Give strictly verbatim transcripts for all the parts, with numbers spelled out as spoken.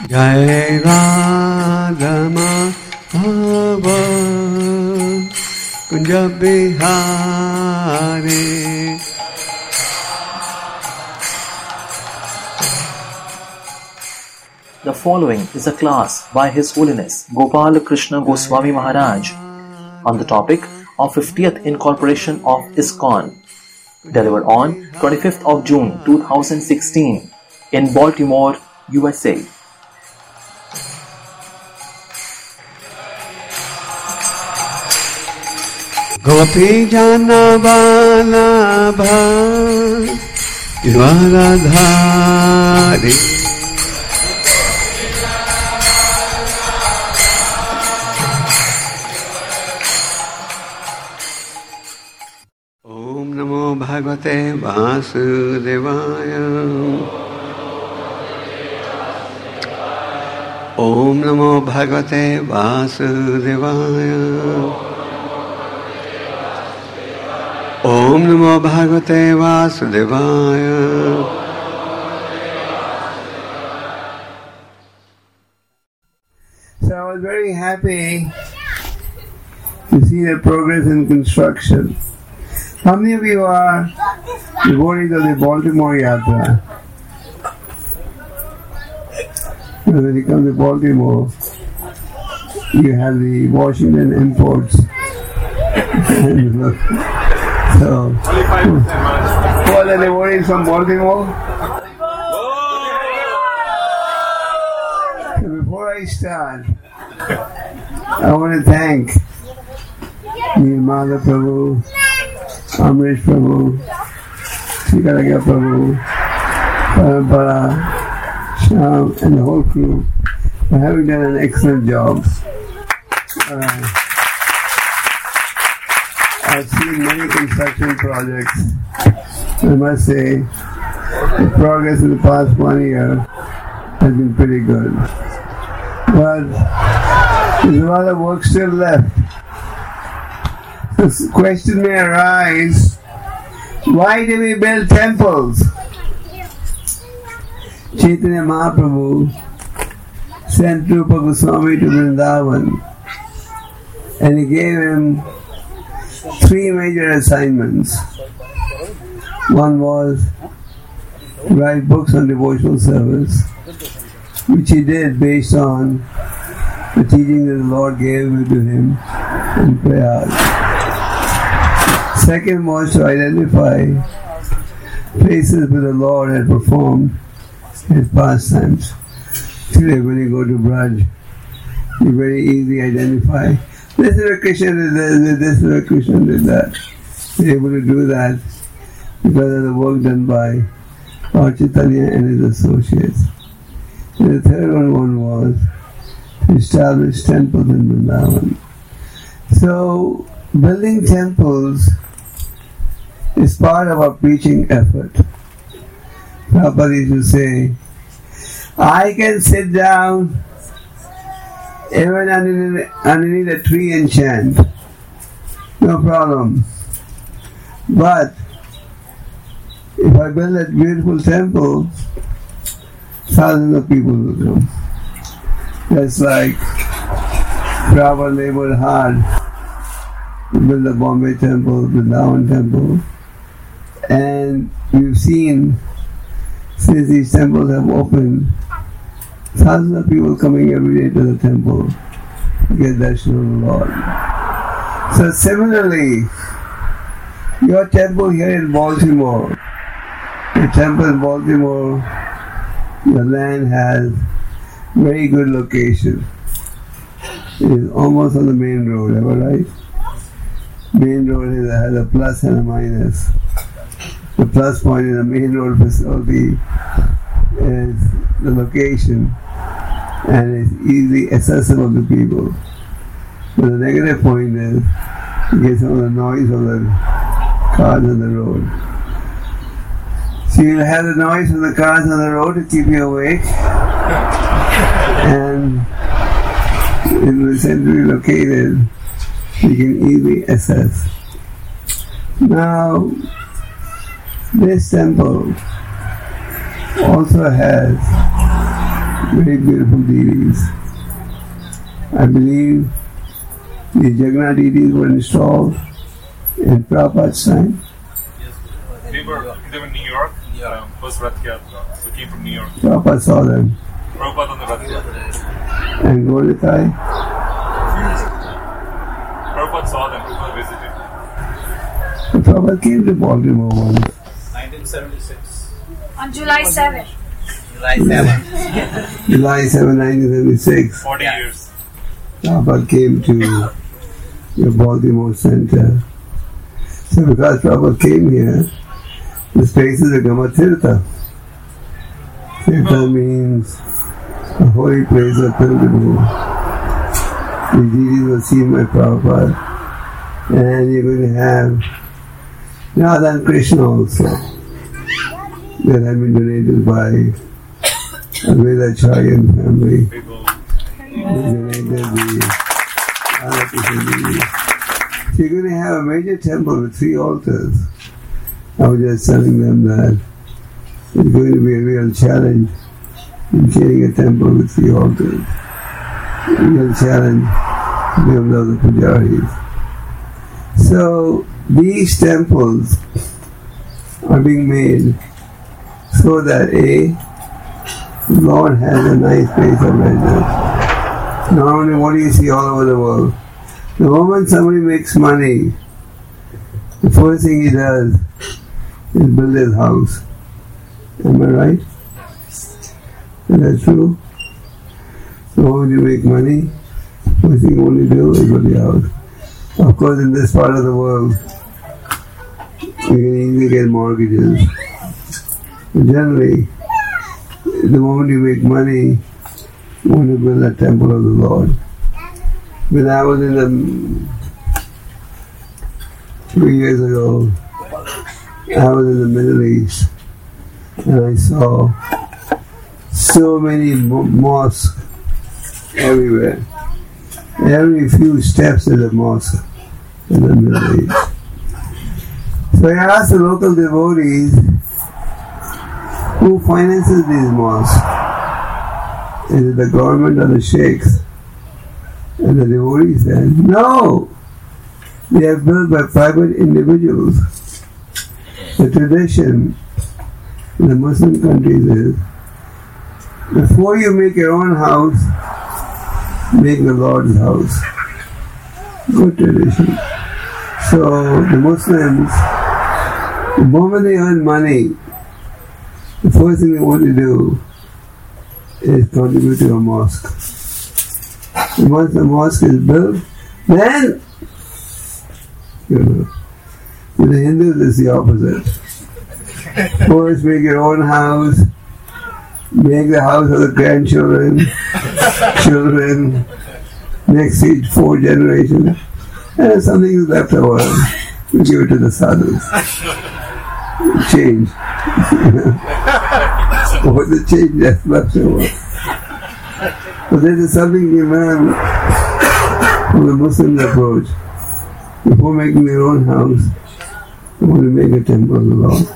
Jai Radha Madhava Kunja Bihari. The following is a class by His Holiness Gopal Krishna Goswami Maharaj on the topic of fiftieth incorporation of ISKCON, delivered on twenty-fifth of June two thousand sixteen in Baltimore, U S A. Gopi Jana Vallabha Givaradhari Om Namo Bhagavate Vasudevaya Om Namo Bhagavate Vasudevaya Om Namo Bhagavate Vasudevaya. So I was very happy to see the progress in construction. How many of you are devotees of the Baltimore Yatra? When you come to Baltimore, you have the Washington imports. And look. So, who are the devotees from Baltimore? So before I start, I want to thank Nirmala Prabhu, Amrish Prabhu, Sikaragya Prabhu, Parampara, Sham, and the whole crew for having done an excellent job. Uh, I've seen many construction projects. I must say, the progress in the past one year has been pretty good. But there's a lot of work still left. The question may arise, why do we build temples? Chaitanya Mahaprabhu sent Rupa Goswami to Vrindavan and he gave him three major assignments. One was to write books on devotional service, which he did based on the teaching that the Lord gave to him in Prayag. Second was to identify places where the Lord had performed his pastimes. Today when you go to Braj, you very easily identify this is a Krishna did this, this is a Krishna did that. You're able to do that because of the work done by Lord Chaitanya and his associates. And the third one was to establish temples in Vrindavan. So, building temples is part of our preaching effort. Prabhupada used to say, I can sit down even underneath, underneath a tree and chant. No problem. But if I build a beautiful temple, thousands of people will come. That's like Prabhupada labored hard to build the Bombay temple, the Vrindavan temple. And we've seen, since these temples have opened, thousands of people coming every day to the temple to get darshan of the Lord. So similarly, your temple here in Baltimore, the temple in Baltimore, the land has very good location. It is almost on the main road, am I right? Main road has a plus and a minus. The plus point in the main road facility is the location and it's easily accessible to people. But the negative point is you get some of the noise of the cars on the road. So you'll have the noise of the cars on the road to keep you awake, and it was centrally located, you can easily access. Now, this temple also has very beautiful deities. I believe the Jagannath deities were installed in Prabhupada's time. They were, they were in New York, yeah. um, first Rath Yatra, so came from New York. Prabhupada saw them. Prabhupada on the Rath Yatra. And Gaudikai? Prabhupada saw them, Prabhupada visited. So Prabhupada came to Baltimore once. nineteen seventy-six. On July seventh. July seventh. July seventh, nineteen seventy-six. forty yeah. years. Prabhupada came to the Baltimore Center. So because Prabhupada came here, this place is a Gamatirtha. Tirtha means a holy place of pilgrimage. The deities were seen by Prabhupada. And you're going to have Radha and Krishna also. That have been donated by Vedacharya family. They donated the Radha Krishna deities. So you're going to have a major temple with three altars. I was just telling them that it's going to be a real challenge in creating a temple with three altars. A real challenge because of the pujaris. So these temples are being made so that A, the Lord has a nice place of residence. Not only what do you see all over the world. The moment somebody makes money, the first thing he does is build his house. Am I right? Is that true? The moment you make money, the first thing you want to do is build your house. Of course, in this part of the world, you can easily get mortgages. But generally, the moment you make money, you want to build a temple of the Lord. When I was in the, three years ago, I was in the Middle East and I saw so many mo- mosques everywhere. Every few steps is a mosque in the Middle East. So I asked the local devotees, who finances these mosques? Is it the government or the sheikhs? And the devotees said, no! They are built by private individuals. The tradition in the Muslim countries is, before you make your own house, make the Lord's house. Good tradition. So the Muslims, the moment they earn money, the first thing they want to do is contribute to a mosque. And once the mosque is built, then, you know, with the Hindus it's the opposite. First make your own house, make the house of the grandchildren, children, next each four generations, and if something is left over, you give it to the sadhus. Change. Or the change that's left over. But there is something you learn from the Muslim approach. Before making their own house, they want to make a temple of the Lord.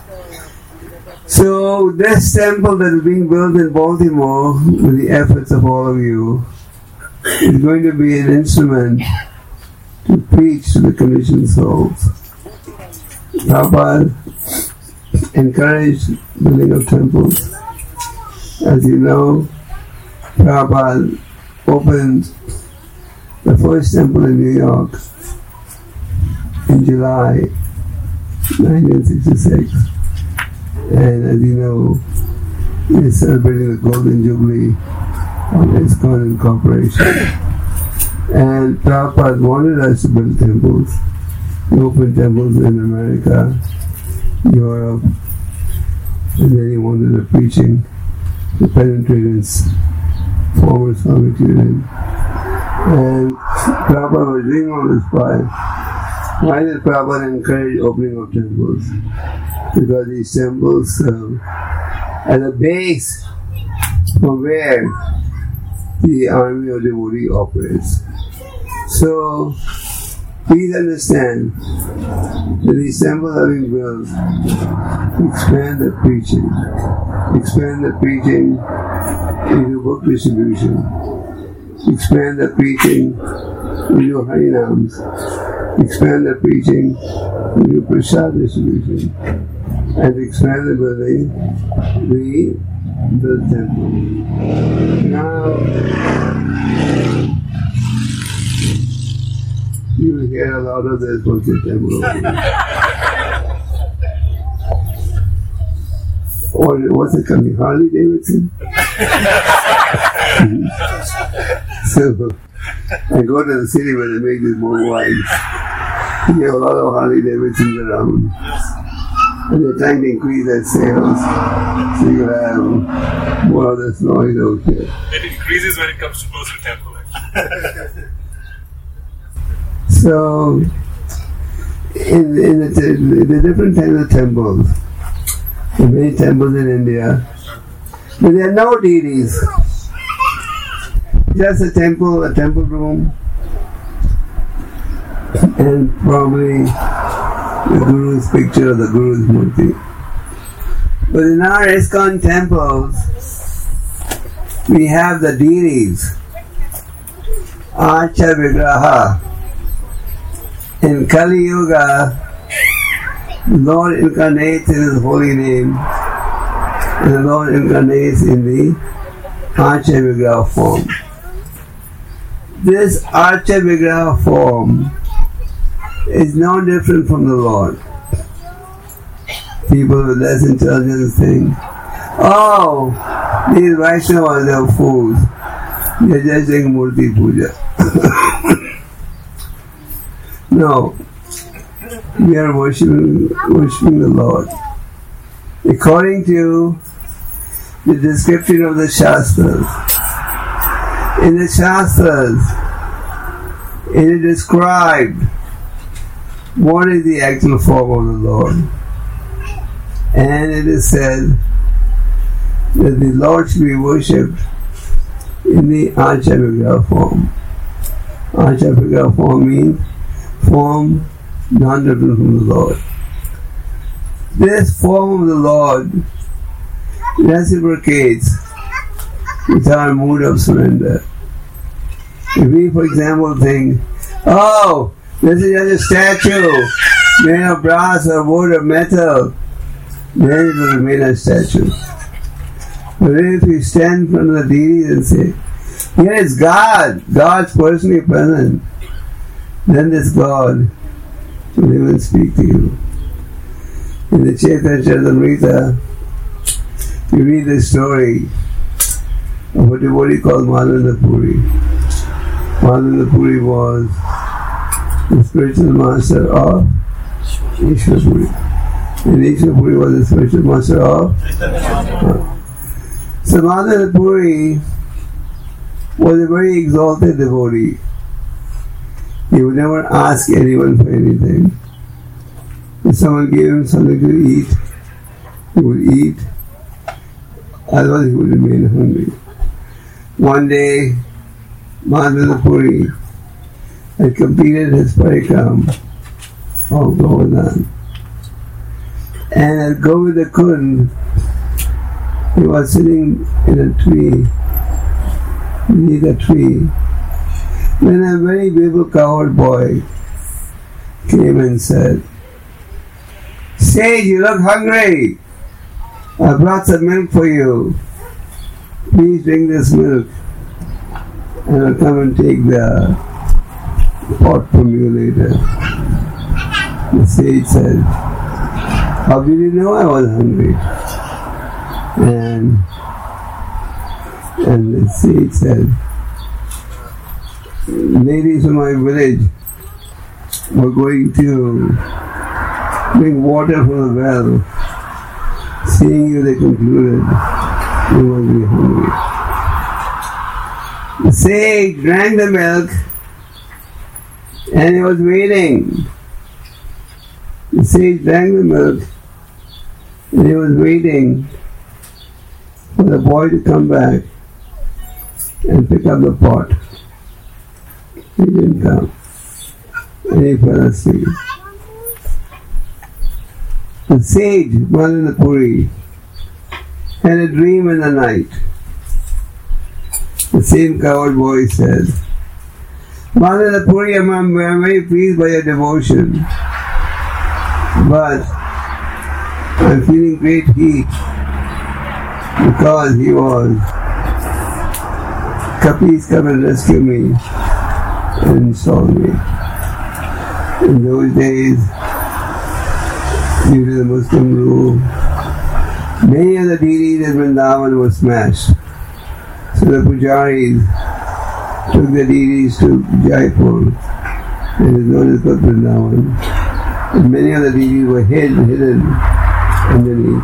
So this temple that is being built in Baltimore, with the efforts of all of you, is going to be an instrument to preach to the conditioned souls. Prabhupada encouraged building of temples. As you know, Prabhupada opened the first temple in New York in July nineteen sixty-six. And as you know, we're celebrating the Golden Jubilee of ISKCON Incorporation. And Prabhupada wanted us to build temples. He opened temples in America, Europe, and then he wanted the preaching to penetrate in former Soviet Union. And Prabhupada was doing all this why? Why did Prabhupada encourage opening of temples? Because these temples serve as a base from where the army of devotee operates. So, please understand that these temples are being built to expand the preaching, expand the preaching we do book distribution. Expand the preaching, we do Harinams. Expand the preaching, we do Prasad distribution. And expand the building, we build temple. Now, you will hear a lot of this bullshit temple. Or what's it coming? Harley Davidson? So, I go to the city where they make this more wide. You have a lot of Harley Davidsons around. And they're trying to increase their sales. So you have more of this noise out here. It increases when it comes to closer to temple. So, in, in the, the different kinds of temples, there are many temples in India, but there are no deities. Just a temple, a temple room, and probably the Guru's picture or the Guru's murti. But in our ISKCON temples, we have the deities. Archa Vigraha. In Kali Yuga, the Lord incarnates in His holy name, and the Lord incarnates in the Archa Vigraha form. This Archa Vigraha form is no different from the Lord. People with less intelligence think, oh, these Vaishnavas are fools. They are just doing Murti Puja. No, we are worshiping, worshiping the Lord. According to the description of the Shastras, in the Shastras, it is described what is the actual form of the Lord. And it is said that the Lord should be worshipped in the Archa Vigraha form. Archa Vigraha form means form non-different from the Lord. This form of the Lord reciprocates with our mood of surrender. If we, for example, think, oh, this is just a statue made of brass or wood or metal, then it will remain a statue. But if we stand in front of the deity and say, here is God, God's personally present, then this God will even speak to you. In the Chaitanya Charitamrita, you read the story of a devotee called Madhavendra Puri. Madhavendra Puri was the spiritual master of Ishwar Puri. And Ishwar Puri was the spiritual master of uh, So Madhavendra Puri was a very exalted devotee. He would never ask anyone for anything. If someone gave him something to eat, he would eat, otherwise he would remain hungry. One day, Madhavendra Puri had completed his parikram of Govardhan. And at Govinda Kund, he was sitting in a tree, beneath a tree, when a very beautiful cowherd boy came and said, Sage, you look hungry. I brought some milk for you. Please drink this milk, and I'll come and take the pot from you later. The sage said, how did you know I was hungry? And, and the sage said, ladies from my village were going to bring water from the well. Seeing you, they concluded you must be hungry. The sage drank the milk and he was waiting. The sage drank the milk and he was waiting for the boy to come back and pick up the pot. He didn't come. And he fell asleep. The sage, Madhavendra Puri, had a dream in the night. The same coward boy said, Madhana Puri, I am very pleased by your devotion, but I am feeling great heat because he was. Please come and rescue me and install me. In those days, due to the Muslim rule, many of the deities in Vrindavan were smashed. So the pujaris took the deities to Jaipur, and is known as Vrindavan. And many of the deities were hid, hidden underneath.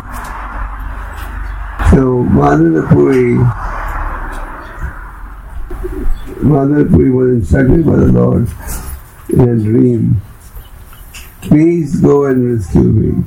So Madhana Puri, Madhana Puri was instructed by the Lord in a dream, please go and rescue me.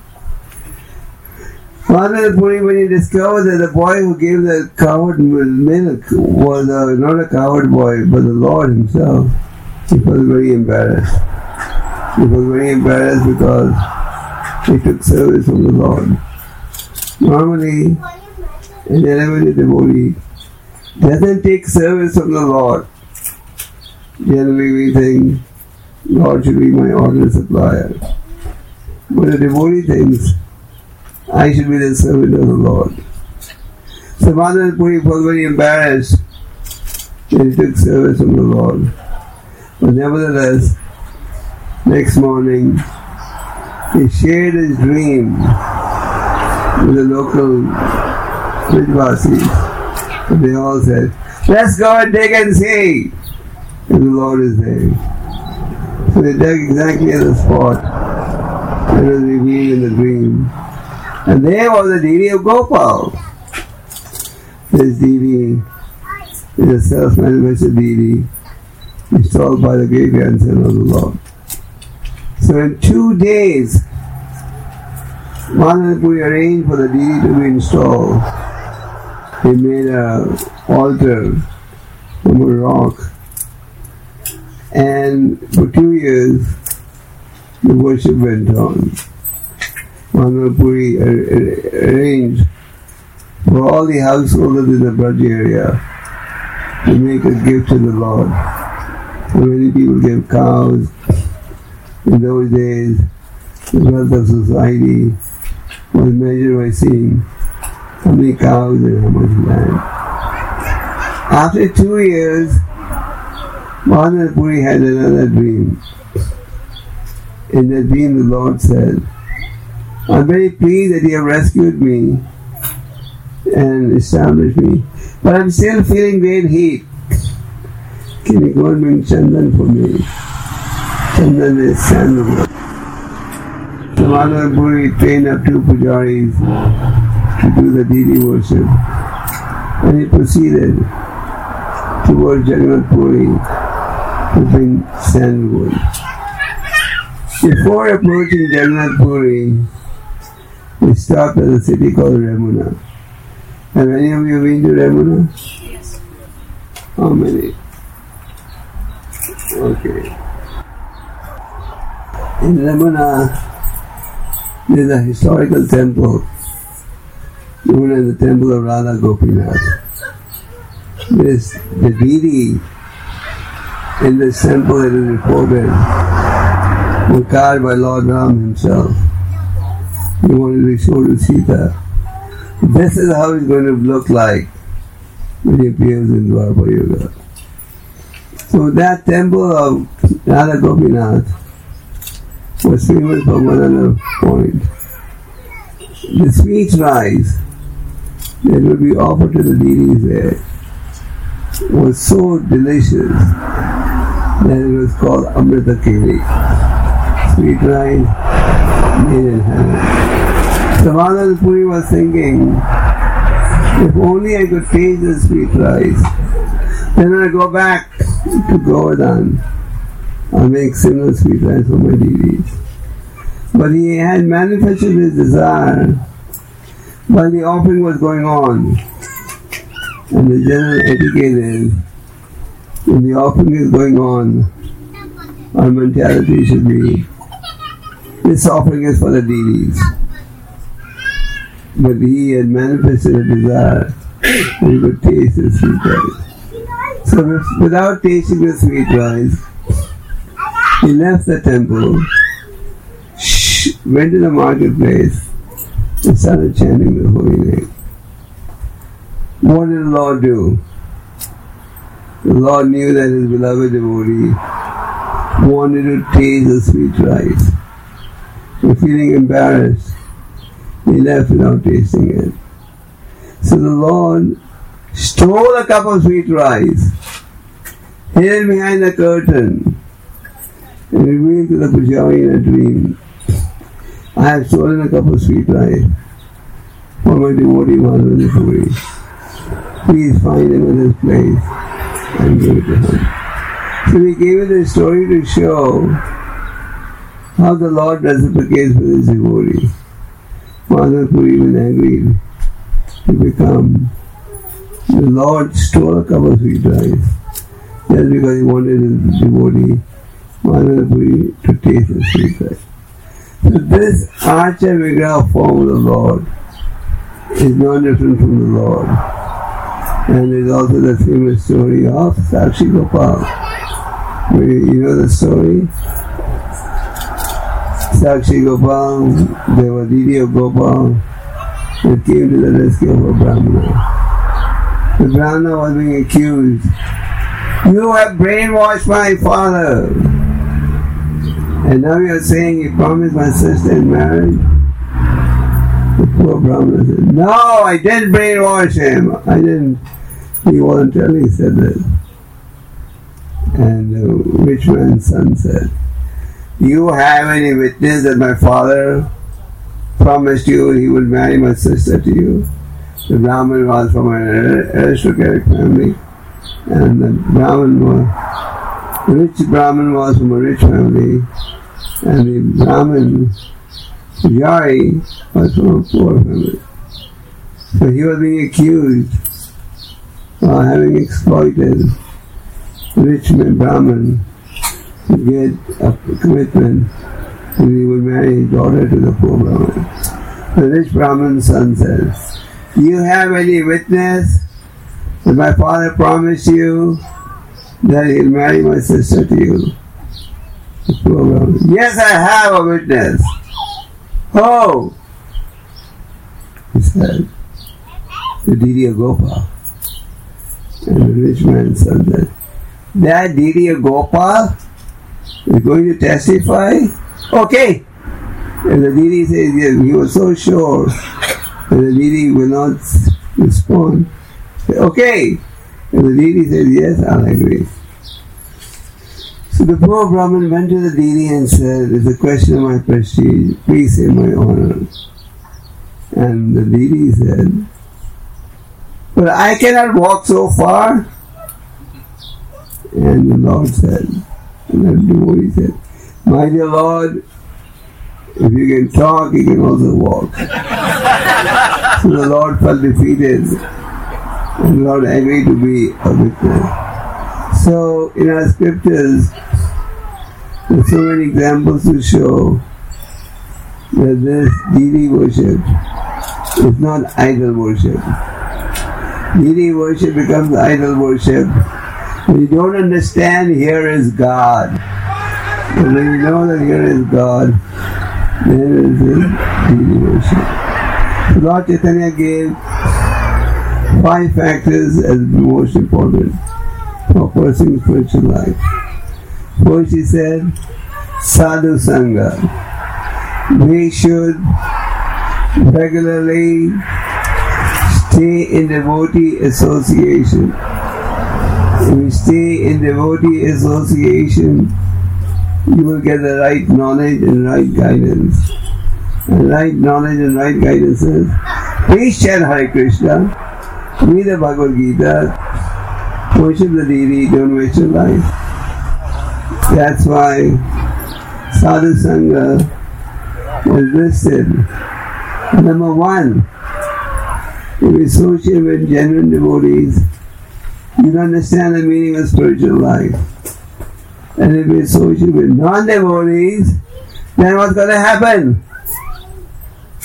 Madhana Puri, when he discovered that the boy who gave the coward milk was uh, not a coward boy, but the Lord himself, he was very embarrassed. He was very embarrassed because he took service from the Lord. Normally, an elevated devotee doesn't take service from the Lord. Generally we think, Lord should be my order supplier. But a devotee thinks, I should be the servant of the Lord. So Madhana Puri was very embarrassed and he took service from the Lord. But nevertheless, next morning, he shared his dream with the local Vrijvasis. So they all said, let's go and dig and see if the Lord is there. So they dug exactly at the spot that was revealed in the dream. And there was the deity of Gopal. This deity is a self-manifested deity installed by the great grandson of the Lord. So in two days, Madhana Puri arranged for the deity to be installed. He made an altar from a rock, and for two years the worship went on. Madhana Puri arranged for all the householders in the Braj area to make a gift to the Lord. So many people gave cows. In those days, the wealth of society was measured by seeing how many cows and how much land. After two years, Madhana Puri had another dream. In that dream, the Lord said, I'm very pleased that you have rescued me and established me, but I'm still feeling great heat. Can you go and bring Chandan for me? Chandan is sandalwood. So Madhana Puri trained up two pujaris to do the deity worship, and he proceeded towards Jagannath Puri to bring sandalwood. Before approaching Jagannath Puri, we stopped at a city called Remuna. Have any of you been to Remuna? Yes. How many? Okay. In Remuna, there is a historical temple known as the Temple of Radha Gopinath. This, the deity in this temple that is reported was carved by Lord Ram himself. He wanted to show to Sita. This is how he's going to look like when he appears in Dwapara Yuga. So that temple of Radha Gopinath was famous for one other point. The sweet rice that would be offered to the deities there was so delicious that it was called Amrita Keli. Sweet rice made in heaven. So Madhana Puri was thinking, if only I could taste the sweet rice, then when I go back to Govardhan, I'll make similar sweet rice for my deities. But he had manifested his desire while the offering was going on. And the general etiquette is, when the offering is going on, our mentality should be, this offering is for the deities. But he had manifested a desire that he could taste the sweet rice. So without tasting the sweet rice, he left the temple, went to the marketplace, and started chanting the holy name. What did the Lord do? The Lord knew that his beloved devotee wanted to taste the sweet rice. So feeling embarrassed, he left without tasting it. So the Lord stole a cup of sweet rice, hid it behind the curtain, and revealed to the Pujari in a dream, I have stolen a cup of sweet rice for my devotee Madhava Puri. Please find him in his place and give it to him. So we gave it a story to show how the Lord reciprocates with his devotee. Madhava Puri even agreed to become, the Lord stole a cup of sweet rice just because he wanted his devotee Madhava Puri to taste the sweet rice. So this Archa Vigraha form of the Lord is not different from the Lord. And there's also the famous story of Sakshi Gopal. You know the story? Sakshi Gopal, Devadidi of Gopal, they came to the rescue of a Brahmana. The Brahmana was being accused. You have brainwashed my father. And now you are saying you promised my sister in marriage? The poor Brahmana said, no, I didn't brainwash him. I didn't. He voluntarily said that. And the rich man's son said, you have any witness that my father promised you he would marry my sister to you? The Brahman was from an aristocratic family, and the Brahman was, the rich Brahman was from a rich family, and the Brahman Pujari was from a poor family. So he was being accused of having exploited the rich man Brahman to get a commitment that he would marry his daughter to the poor Brahman. The rich Brahman's son says, do you have any witness that my father promised you that he'll marry my sister to you? The poor Brahman, yes, I have a witness. Oh! He said, the Didiya Gopal. And the rich man's son said, that Didiya Gopal is going to testify? Okay! And the Didi says, yes, he was so sure that the Didi will not respond. Okay! And the Didi says, yes, I'll agree. So the poor Brahmin went to the Didi and said, it's a question of my prestige, please save my honor. And the Didi said, but I cannot walk so far. And the Lord said, and the devotee said, my dear Lord, if you can talk, you can also walk. So the Lord felt defeated, and the Lord agreed to be a witness. So in our scriptures, there are so many examples to show that this deity worship is not idol worship. Deity worship becomes idol worship when you don't understand here is God. But when you know that here is God, then it is deity worship. Lord Chaitanya gave five factors as the most important for a person's spiritual life. First he said, sadhu sangha. We should regularly stay in devotee association. If we stay in devotee association, you will get the right knowledge and right guidance. And right knowledge and right guidance is, please chant Hare Krishna, read the Bhagavad Gita, worship the deity, don't waste your life. That's why Sadhu Sangha is listed. Number one, if you associate with genuine devotees, you understand the meaning of spiritual life. And if you associate with non-devotees, then what's going to happen?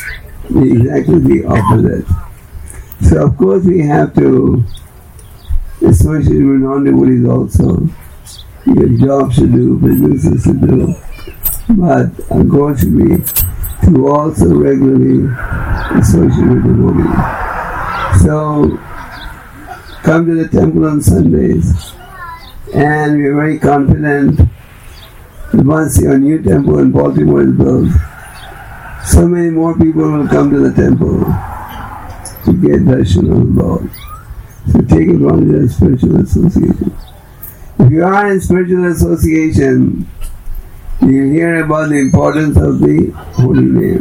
Exactly the opposite. So of course we have to associated with non-devotees also. You have jobs to do, businesses to do, but our goal should be to also regularly associate with devotees. So, come to the temple on Sundays, and we are very confident that once your new temple in Baltimore is built, so many more people will come to the temple to get darshan of the Lord. So take advantage of spiritual association. If you are in spiritual association, you hear about the importance of the holy name.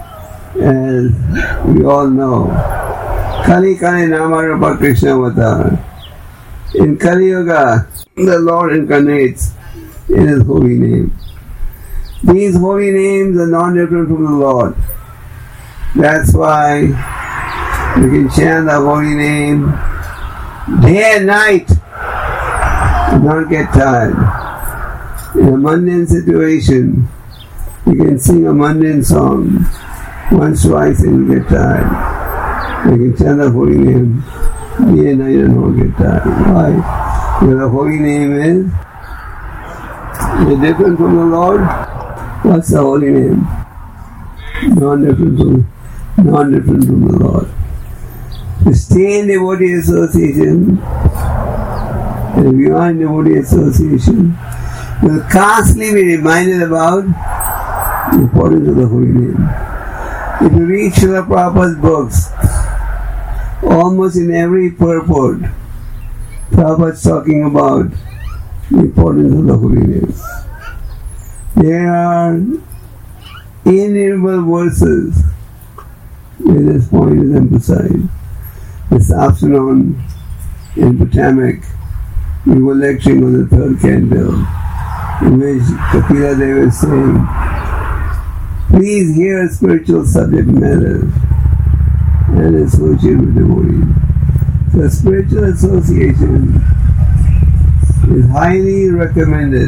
As we all know, Kali Kali Namarapa Krishna Avatar. In Kali Yuga, the Lord incarnates in His holy name. These holy names are non-different from the Lord. That's why you can chant the holy name day and night and not get tired. In a mundane situation, you can sing a mundane song once, twice, and you get tired. You can chant the holy name day and night and not get tired. Why? Because the holy name is, is it different from the Lord? What's the holy name? Non-different from, non-different from the Lord. To stay in devotee association, and if you are in devotee association, you will constantly be reminded about the importance of the holy name. If you read Srila Prabhupada's books, almost in every purport, Prabhupada is talking about the importance of the holy name. There are innumerable verses where this point is emphasized. This afternoon in Potomac, we were lecturing on the third canto, in which Kapila Deva was saying, please hear spiritual subject matter and associate with devotees. So spiritual association is highly recommended,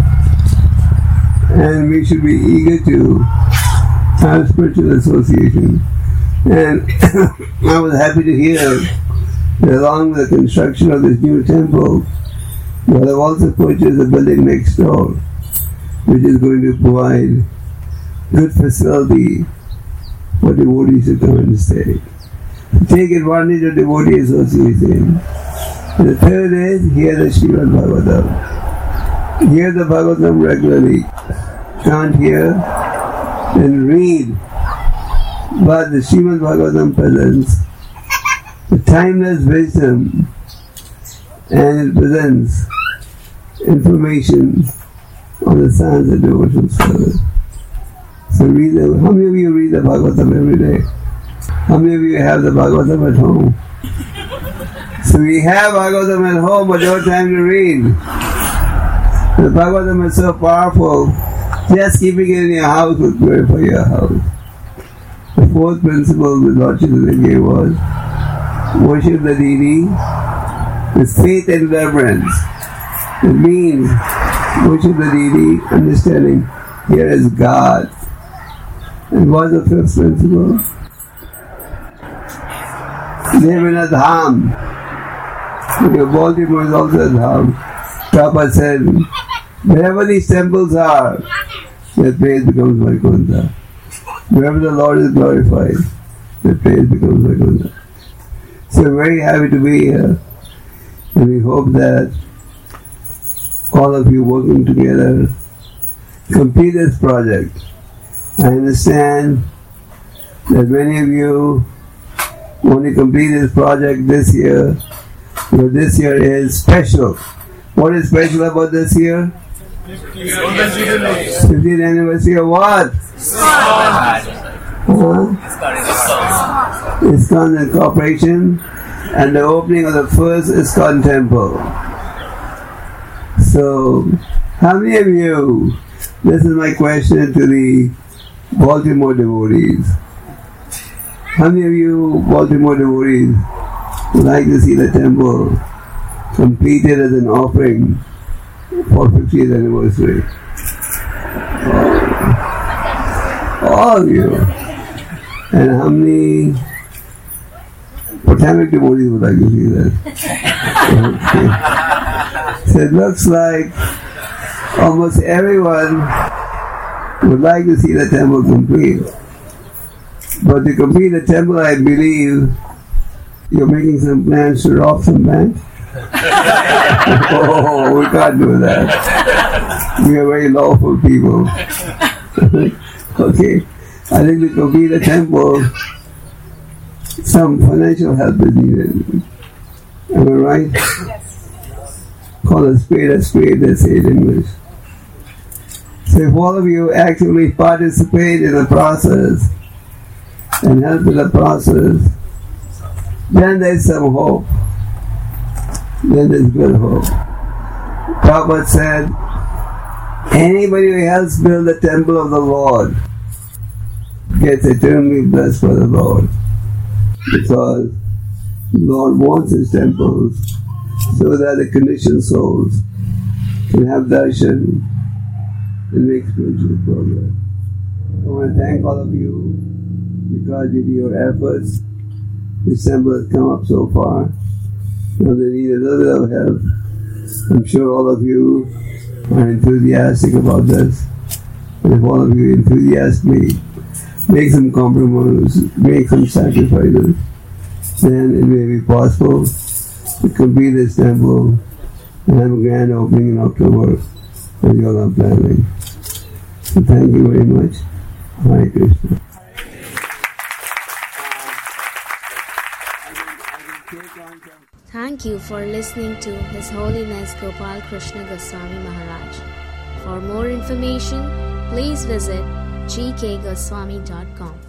and we should be eager to have spiritual association. And I was happy to hear that along with the construction of this new temple, we have also purchased a building next door, which is going to provide good facility for devotees to come and stay. Take advantage of devotee association. And the third is, hear the Srimad Bhagavatam. Hear the Bhagavatam regularly. Can't hear, then read. But the Srimad Bhagavatam presents the timeless wisdom, and it presents information on the science of devotional service. So read the, how many of you read the Bhagavatam every day? How many of you have the Bhagavatam at home? So we have Bhagavatam at home, but no time to read. The Bhagavatam is so powerful, just keeping it in your house would purify your house. The fourth principle the Lord Chaitanya gave was, worship the deity with faith and reverence. It means, worship the deity, understanding here is God. And what's the fifth principle? Live in a dham. Because Baltimore is also a dham. Prabhupada said, wherever these temples are, their praise becomes Vaikuntha. Wherever the Lord is glorified, their praise becomes Vaikuntha. So we're very happy to be here, and we hope that all of you working together complete this project. I understand that many of you want to complete this project this year, because this year is special. What is special about this year? fiftieth anniversary of what? Huh? ISKCON Incorporation and the opening of the first ISKCON temple. So, how many of you, this is my question to the Baltimore devotees, how many of you Baltimore devotees would like to see the temple completed as an offering for fiftieth anniversary? All, all of you. And how many Potomac devotees would like to see that? So it looks like almost everyone would like to see the temple complete. But to complete the temple, I believe you're making some plans to rob some bank. Oh, we can't do that. We are very lawful people. Okay, I think to complete the temple, some financial help is needed. Am I right? Yes. Call a spade a spade, they say in English. So if all of you actively participate in the process and help in the process, then there's some hope. Then there's good hope. Prabhupada said, anybody who helps build the temple of the Lord gets eternally blessed by the Lord. Because the Lord wants His temples so that the conditioned souls can have darshan and make spiritual progress. I want to thank all of you because due to your efforts, this temple has come up so far. Now they need a little bit of help. I'm sure all of you are enthusiastic about this. And if all of you enthusiastically make some compromise, make some sacrifices, then it may be possible to complete this temple and have a grand opening in October as you all are planning. So thank you very much. Hare Krishna. Thank you for listening to His Holiness Gopal Krishna Goswami Maharaj. For more information, please visit g k goswami dot com.